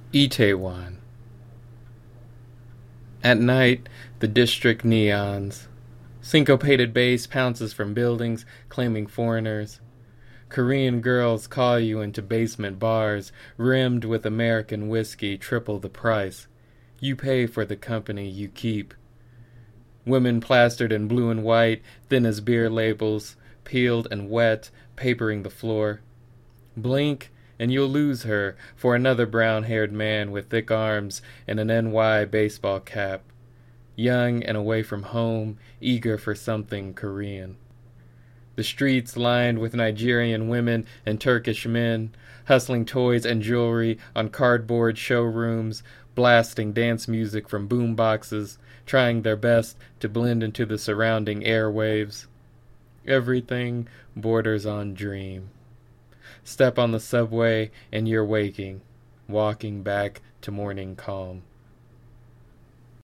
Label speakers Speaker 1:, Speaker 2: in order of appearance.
Speaker 1: Itaewon. At night, the district neons. Syncopated bass pounces from buildings, claiming foreigners. Korean girls call you into basement bars, rimmed with American whiskey, triple the price. You pay for the company you keep. Women plastered in blue and white, thin as beer labels, peeled and wet, papering the floor. Blink, and you'll lose her for another brown-haired man with thick arms and an NY baseball cap. Young and away from home, eager for something Korean. The streets lined with Nigerian women and Turkish men, hustling toys and jewelry on cardboard showrooms, blasting dance music from boomboxes, trying their best to blend into the surrounding airwaves. Everything borders on dream. Step on the subway and you're waking, walking back to morning calm.